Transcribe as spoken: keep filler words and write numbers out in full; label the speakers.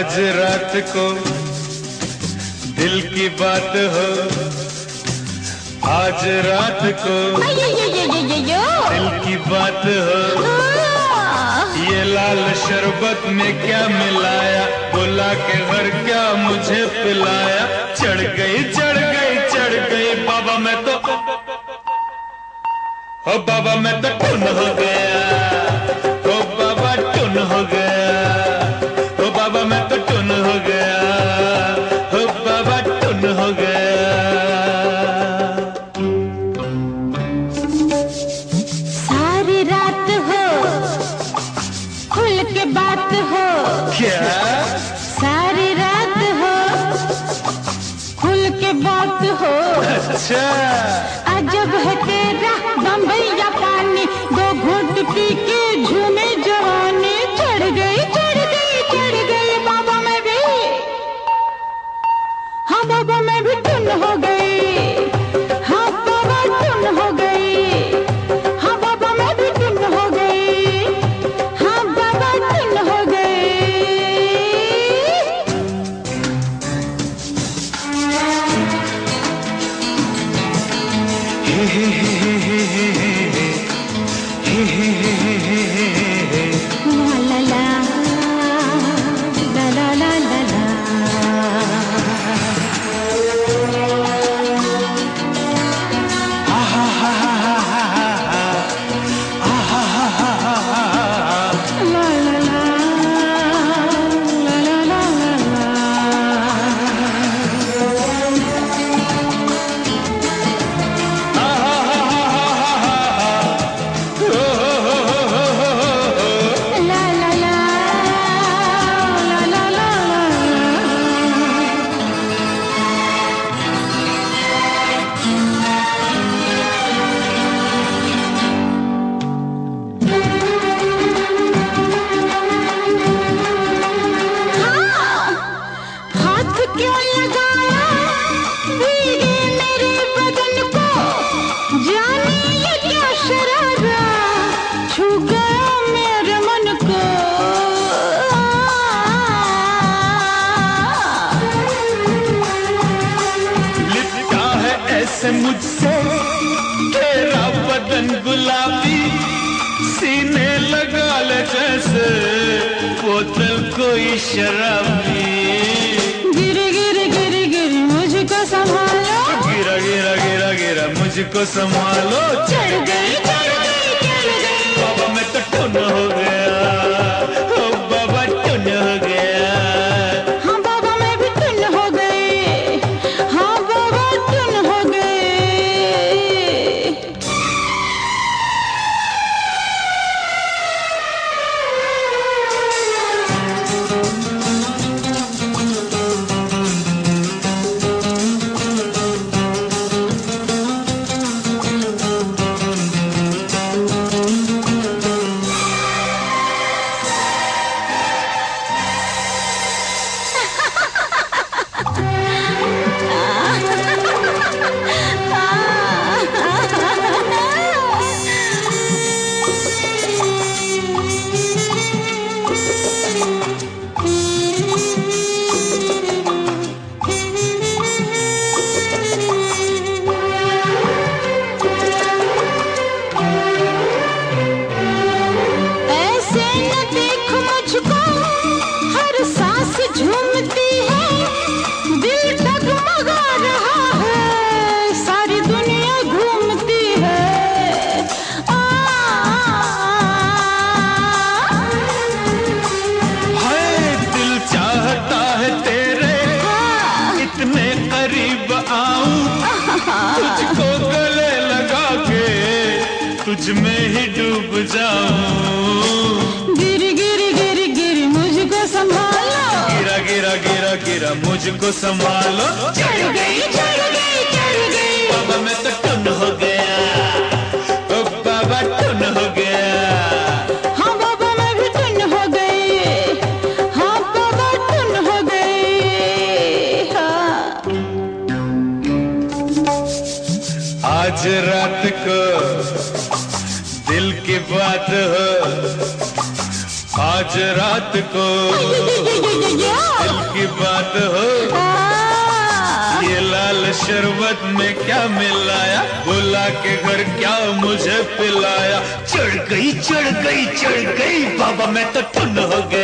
Speaker 1: आज रात को दिल की बात हो, आज रात को दिल की बात हो। ये लाल शरबत में क्या मिलाया, बुला के घर क्या मुझे पिलाया। चढ़ गई चढ़ गई चढ़ गई बाबा मैं तो, ओ बाबा मैं तो टुन हो गया, ओ बाबा टुन हो गया, ओ बाबा मैं तो टुन हो गया, ओ बाबा टुन हो गया।
Speaker 2: सारी रात हो खुल के बात हो,
Speaker 1: क्या
Speaker 2: सारी रात हो खुल के बात हो।
Speaker 1: अच्छा
Speaker 2: अजब है तेरा बम्बईया पानी, दो घूंट पी के झूमे जवानी। चढ़ गई चढ़ गई चढ़ गई बाबा मैं भी, हाँ बाबा मैं भी टुन हो गई, हाँ बाबा टुन हो गई, हाँ बाबा मैं भी टुन हो गई, हाँ बाबा टुन हो गई। ला ला ला ला ला ला ला। ला ला ला ला ला ला ला। ला ला ला ला ला ला हाँ, हाथ क्यों लगाया भीगे मेरे बदन को, जाने ये क्या शरारा छू गया मेरे मन को।
Speaker 1: लिपटा है ऐसे मुझसे तेरा बदन गुलाबी, सीने लगा ले जैसे बोतल कोई शराबी।
Speaker 2: गिर गिर गिर गिर मुझको संभालो,
Speaker 1: गिरा गिरा गिरा गिरा मुझको संभालो।
Speaker 2: चढ़ गई चढ़ गई चढ़ गई
Speaker 1: बाबा मैं तो टुन हो गया, ओ बाबा टुन हो गया।
Speaker 2: हाँ बाबा मैं भी टुन हो गई, हाँ बाबा टुन हो गई। ऐसे न देख मुझको, हर सांस झूमती है, दिल डगमगा रहा है, सारी दुनिया घूमती है। आ,
Speaker 1: हाय दिल चाहता है तेरे इतने करीब आऊं, तुझको गले लगा के तुझ में ही डूब जाऊं।
Speaker 2: गिर गिर गिर गिर मुझको संभालो,
Speaker 1: गिरा गिरा गिरा गिरा मुझको संभालो।
Speaker 2: चढ़ गई चढ़ गई चढ़ गई
Speaker 1: बाबा मैं तो टुन हो गया, ओ बाबा टुन हो गया।
Speaker 2: हाँ बाबा मैं भी टुन हो गई, हाँ बाबा टुन हो गई। हाँ
Speaker 1: आज रात को दिल की बात हो, आज रात को दिल की बात हो, ये लाल शरबत में क्या मिलाया, बुला के घर क्या मुझे पिलाया। चढ़ गई चढ़ गई चढ़ गई बाबा मैं तो टुन हो गई।